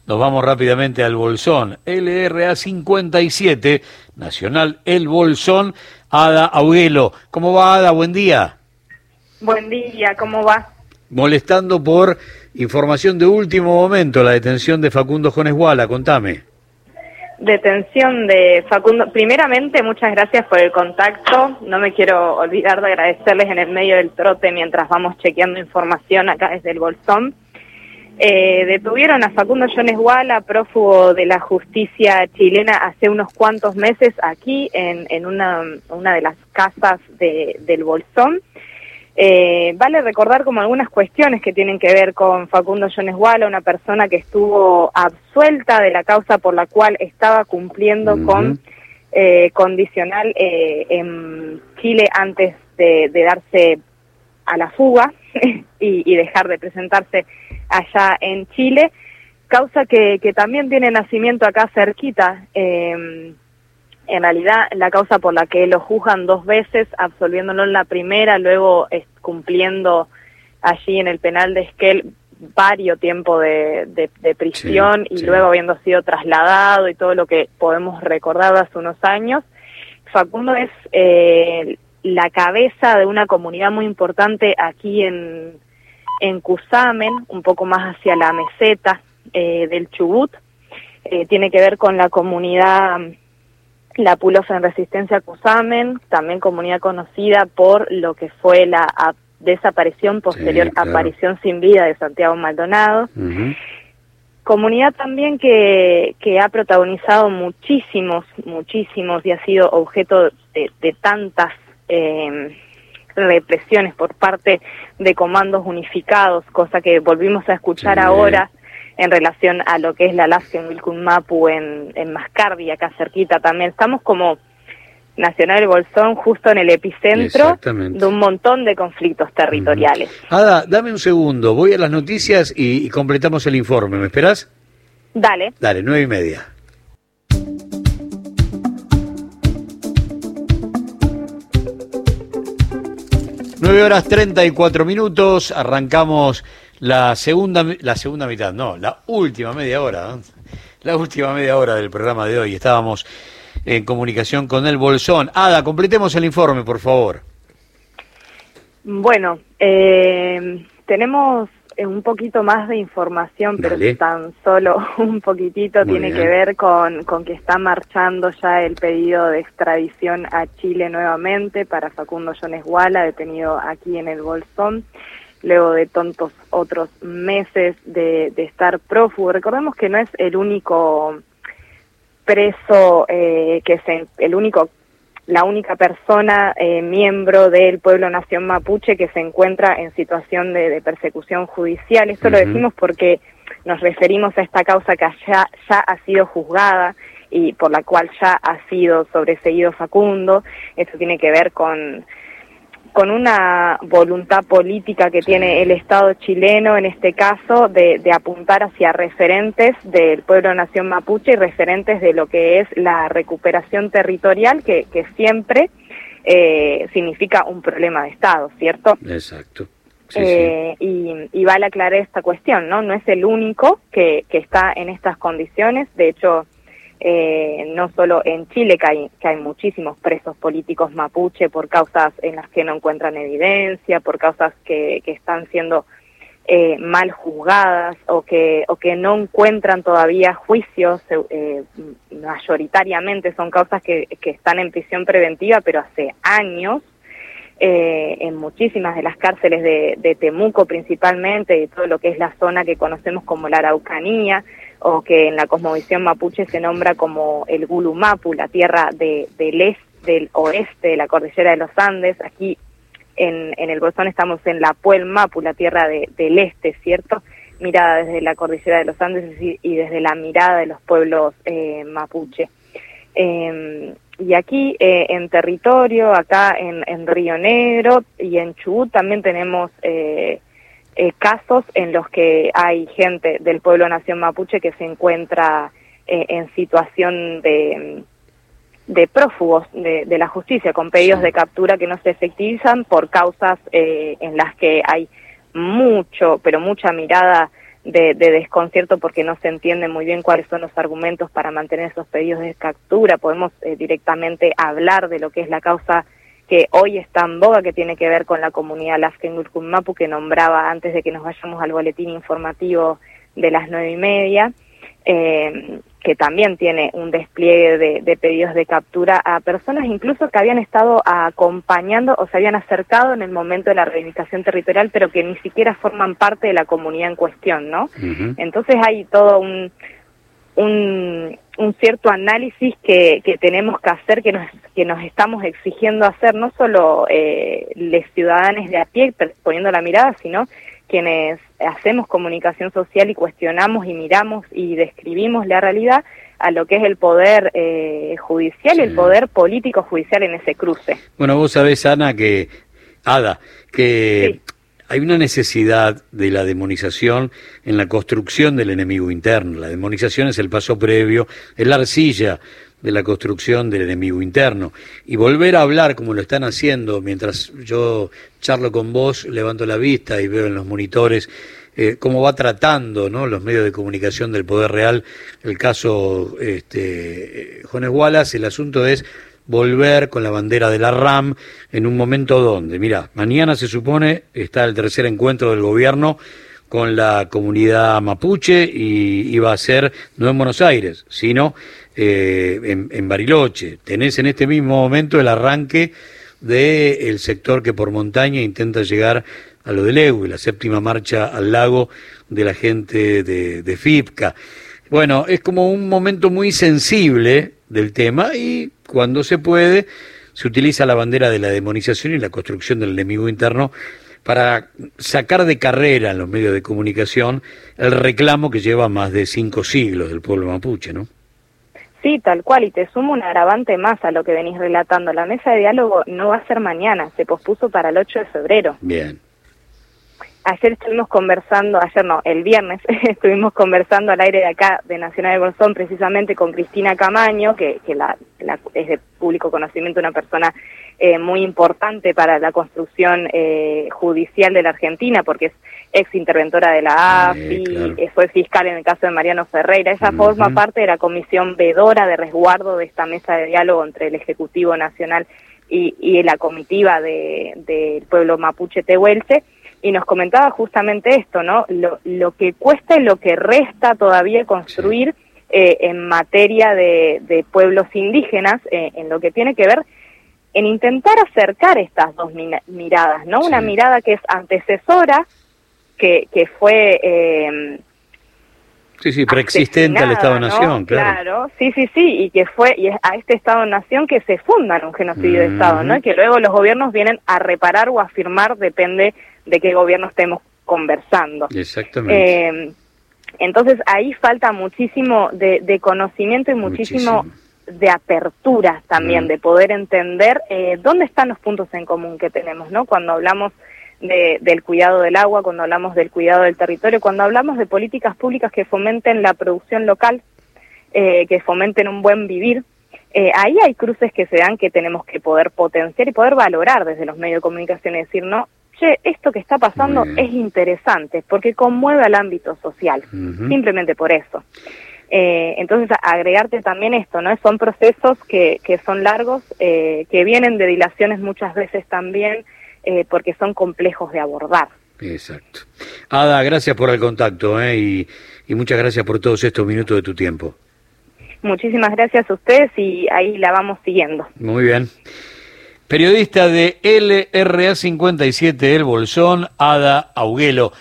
Nos vamos rápidamente al Bolsón. LRA 57, Nacional El Bolsón. Ada Auguelo. ¿Cómo va, Ada? Buen día. Buen día, ¿cómo va? Molestando por información de último momento, la detención de Facundo Jones Guala. Contame. Detención de Facundo. Primeramente, muchas gracias por el contacto. No me quiero olvidar de agradecerles en el medio del trote mientras vamos chequeando información acá desde el Bolsón. Detuvieron a Facundo Jones Guala, prófugo de la justicia chilena, hace unos cuantos meses aquí en una de las casas del Bolsón. Vale recordar como algunas cuestiones que tienen que ver con Facundo Jones Guala, una persona que estuvo absuelta de la causa por la cual estaba cumpliendo con condicional en Chile antes de darse a la fuga y dejar de presentarse allá en Chile, causa que también tiene nacimiento acá cerquita. En realidad, la causa por la que lo juzgan 2 veces, absolviéndolo en la primera, luego cumpliendo allí en el penal de Esquel varios tiempos de prisión, y luego habiendo sido trasladado y todo lo que podemos recordar de hace unos años. Facundo es la cabeza de una comunidad muy importante aquí en Cusamen, un poco más hacia la meseta del Chubut. Tiene que ver con la comunidad La Pulosa en Resistencia Cusamen, también comunidad conocida por lo que fue la desaparición posterior, aparición sin vida de Santiago Maldonado. Comunidad también que ha protagonizado muchísimos y ha sido objeto de tantas represiones por parte de comandos unificados, cosa que volvimos a escuchar ahora en relación a lo que es la LASC en Vilcún-Mapu, en Mascardi, acá cerquita también. Estamos como Nacional El Bolsón justo en el epicentro de un montón de conflictos territoriales. Ada, dame un segundo, voy a las noticias y completamos el informe, ¿me esperás? Dale. Dale, 9:30. 9:34, arrancamos la última media hora, ¿no? La última media hora del programa de hoy. Estábamos en comunicación con El Bolsón. Ada, completemos el informe, por favor. Bueno, tenemos un poquito más de información, pero tan solo un poquitito. Tiene que ver con que está marchando ya el pedido de extradición a Chile nuevamente para Facundo Jones Guala, detenido aquí en el Bolsón, luego de tantos otros meses de estar prófugo. Recordemos que no es el único preso, la única persona miembro del pueblo nación mapuche que se encuentra en situación de persecución judicial. Esto lo decimos porque nos referimos a esta causa que ya ha sido juzgada y por la cual ya ha sido sobreseído Facundo. Esto tiene que ver con una voluntad política que tiene el Estado chileno, en este caso, de apuntar hacia referentes del pueblo nación mapuche y referentes de lo que es la recuperación territorial, que siempre significa un problema de Estado, ¿cierto? Exacto. Y vale aclarar esta cuestión, ¿no? No es el único que está en estas condiciones. De hecho, no solo en Chile, que hay muchísimos presos políticos mapuche por causas en las que no encuentran evidencia, por causas que están siendo mal juzgadas o que no encuentran todavía juicios. Mayoritariamente son causas que están en prisión preventiva, pero hace años. En muchísimas de las cárceles de Temuco principalmente, y todo lo que es la zona que conocemos como la Araucanía, o que en la cosmovisión mapuche se nombra como el Gulumapu, la tierra del oeste de la cordillera de los Andes. Aquí en el Bolsón estamos en la Puel Mapu, la tierra del este, ¿cierto? Mirada desde la cordillera de los Andes y desde la mirada de los pueblos mapuche. Y aquí en territorio, acá en Río Negro y en Chubut también tenemos casos en los que hay gente del pueblo nación mapuche que se encuentra en situación de prófugos de la justicia, con pedidos de captura que no se efectivizan por causas en las que hay mucha mirada de desconcierto porque no se entiende muy bien cuáles son los argumentos para mantener esos pedidos de captura. Podemos directamente hablar de lo que es la causa que hoy está en boga, que tiene que ver con la comunidad Lafkengur Mapu, que nombraba antes de que nos vayamos al boletín informativo de las 9:30, que también tiene un despliegue de pedidos de captura a personas incluso que habían estado acompañando o se habían acercado en el momento de la reivindicación territorial, pero que ni siquiera forman parte de la comunidad en cuestión, ¿no? Uh-huh. Entonces hay todo un cierto análisis que tenemos que hacer, que nos estamos exigiendo hacer, no solo los ciudadanos de a pie poniendo la mirada, sino quienes hacemos comunicación social y cuestionamos y miramos y describimos la realidad a lo que es el poder judicial y el poder político judicial en ese cruce. Bueno, vos sabés, Ada, que sí, hay una necesidad de la demonización en la construcción del enemigo interno. La demonización es el paso previo, es la arcilla de la construcción del enemigo interno. Y volver a hablar como lo están haciendo, mientras yo charlo con vos, levanto la vista y veo en los monitores cómo va tratando, ¿no?, los medios de comunicación del poder real el caso Jones Wallace. El asunto es volver con la bandera de la RAM en un momento donde, mira, mañana se supone está el tercer encuentro del gobierno con la comunidad mapuche y iba a ser no en Buenos Aires, sino en Bariloche. Tenés en este mismo momento el arranque del sector que por montaña intenta llegar a lo del EWE, la séptima marcha al lago de la gente de FIPCA. Bueno, es como un momento muy sensible del tema y cuando se puede se utiliza la bandera de la demonización y la construcción del enemigo interno para sacar de carrera en los medios de comunicación el reclamo que lleva más de 5 siglos del pueblo mapuche, ¿no? Sí, tal cual, y te sumo un agravante más a lo que venís relatando. La mesa de diálogo no va a ser mañana, se pospuso para el 8 de febrero. Bien. Ayer estuvimos conversando, el viernes, estuvimos conversando al aire de acá, de Nacional del Bolsón, precisamente con Cristina Camaño, que es de público conocimiento, una persona muy importante para la construcción judicial de la Argentina, porque es ex interventora de la AFI, claro. Fue fiscal en el caso de Mariano Ferreira. Ella forma parte de la comisión vedora de resguardo de esta mesa de diálogo entre el Ejecutivo Nacional y la comitiva del pueblo mapuche tehuelche. Y nos comentaba justamente esto, ¿no? Lo que cuesta y lo que resta todavía construir en materia de pueblos indígenas, en lo que tiene que ver en intentar acercar estas dos miradas, ¿no? Sí. Una mirada que es antecesora, que fue... preexistente al Estado-Nación, ¿no? Claro, sí, y que y a este Estado-Nación que se funda en un genocidio de Estado, ¿no? Y que luego los gobiernos vienen a reparar o a afirmar, depende de qué gobierno estemos conversando. Exactamente. Entonces ahí falta muchísimo de conocimiento y muchísimo de apertura también, de poder entender dónde están los puntos en común que tenemos, ¿no? Cuando hablamos del cuidado del agua, cuando hablamos del cuidado del territorio, cuando hablamos de políticas públicas que fomenten la producción local, que fomenten un buen vivir, ahí hay cruces que se dan que tenemos que poder potenciar y poder valorar desde los medios de comunicación y decir, no, esto que está pasando es interesante porque conmueve al ámbito social, simplemente por eso. Entonces agregarte también esto, ¿no? Son procesos que son largos, que vienen de dilaciones muchas veces también, porque son complejos de abordar. Exacto. Ada, gracias por el contacto, y muchas gracias por todos estos minutos de tu tiempo. Muchísimas gracias a ustedes y ahí la vamos siguiendo. Muy bien. Periodista de LRA 57 El Bolsón, Ada Auguelo.